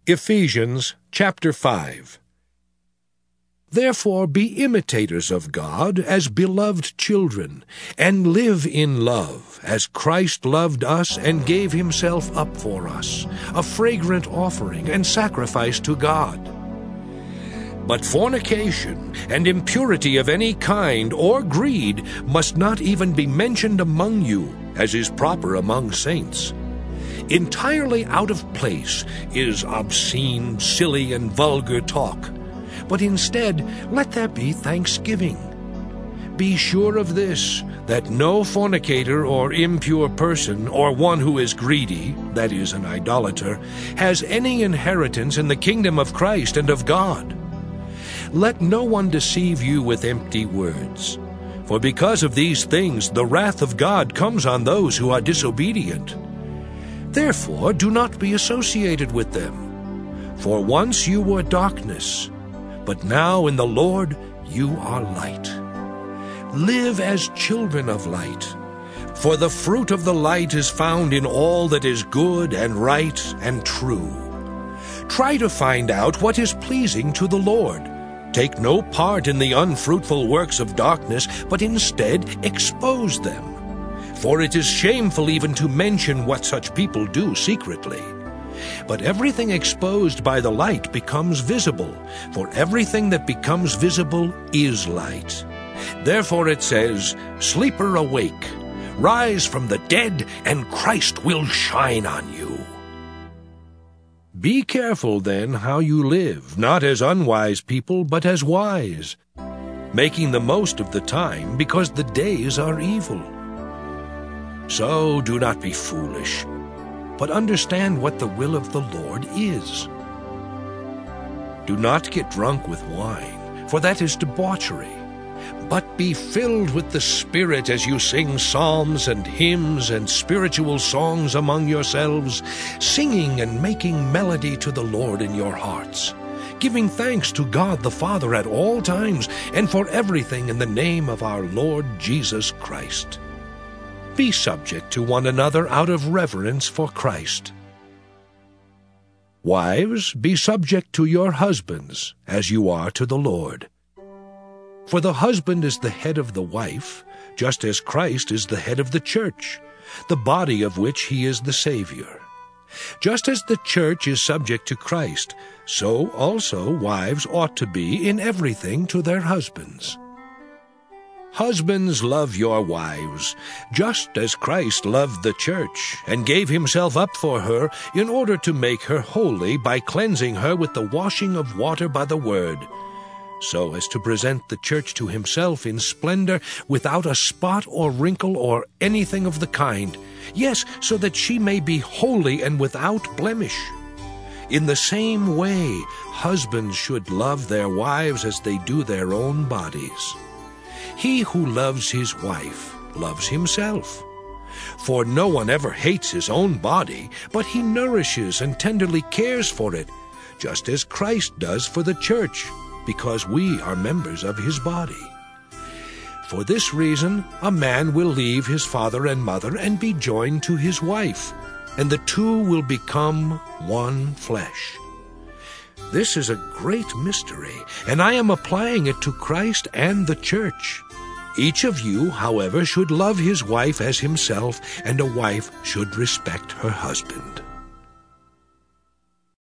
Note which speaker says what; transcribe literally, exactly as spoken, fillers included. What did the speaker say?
Speaker 1: Ephesians chapter five. Therefore be imitators of God as beloved children, and live in love, as Christ loved us and gave himself up for us, a fragrant offering and sacrifice to God. But fornication and impurity of any kind or greed must not even be mentioned among you, as is proper among saints. Entirely out of place is obscene, silly, and vulgar talk, but instead let there be thanksgiving. Be sure of this, that no fornicator or impure person, or one who is greedy, that is, an idolater, has any inheritance in the kingdom of Christ and of God. Let no one deceive you with empty words, for because of these things the wrath of God comes on those who are disobedient. Therefore do not be associated with them. For once you were darkness, but now in the Lord you are light. Live as children of light, for the fruit of the light is found in all that is good and right and true. Try to find out what is pleasing to the Lord. Take no part in the unfruitful works of darkness, but instead expose them. For it is shameful even to mention what such people do secretly. But everything exposed by the light becomes visible, for everything that becomes visible is light. Therefore it says, "Sleeper, awake, rise from the dead, and Christ will shine on you." Be careful then how you live, not as unwise people, but as wise, making the most of the time, because the days are evil. So do not be foolish, but understand what the will of the Lord is. Do not get drunk with wine, for that is debauchery, but be filled with the Spirit as you sing psalms and hymns and spiritual songs among yourselves, singing and making melody to the Lord in your hearts, giving thanks to God the Father at all times and for everything in the name of our Lord Jesus Christ. Be subject to one another out of reverence for Christ. Wives, be subject to your husbands, as you are to the Lord. For the husband is the head of the wife, just as Christ is the head of the church, the body of which he is the Savior. Just as the church is subject to Christ, so also wives ought to be in everything to their husbands. Husbands, love your wives, just as Christ loved the church, and gave himself up for her, in order to make her holy by cleansing her with the washing of water by the word, so as to present the church to himself in splendor, without a spot or wrinkle or anything of the kind, yes, so that she may be holy and without blemish. In the same way, husbands should love their wives as they do their own bodies. He who loves his wife loves himself. For no one ever hates his own body, but he nourishes and tenderly cares for it, just as Christ does for the church, because we are members of his body. For this reason, a man will leave his father and mother and be joined to his wife, and the two will become one flesh. This is a great mystery, and I am applying it to Christ and the church. Each of you, however, should love his wife as himself, and a wife should respect her husband.